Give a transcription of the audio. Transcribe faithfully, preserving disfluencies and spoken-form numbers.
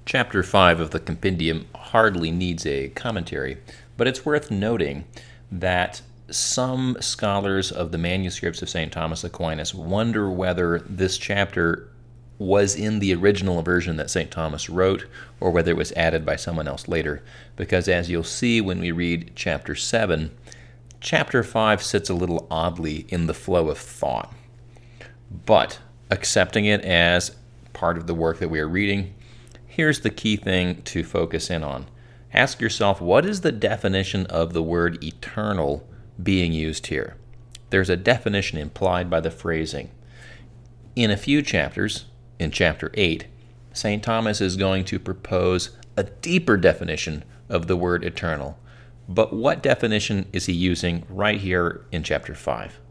Chapter five of the compendium hardly needs a commentary, but it's worth noting that some scholars of the manuscripts of Saint Thomas Aquinas wonder whether this chapter was in the original version that Saint Thomas wrote or whether it was added by someone else later, because as you'll see when we read chapter seven, chapter five sits a little oddly in the flow of thought. But accepting it as part of the work that we are reading, here's the key thing to focus in on. Ask yourself, what is the definition of the word eternal being used here? There's a definition implied by the phrasing. In a few chapters, in chapter eight, Saint Thomas is going to propose a deeper definition of the word eternal. But what definition is he using right here in chapter five?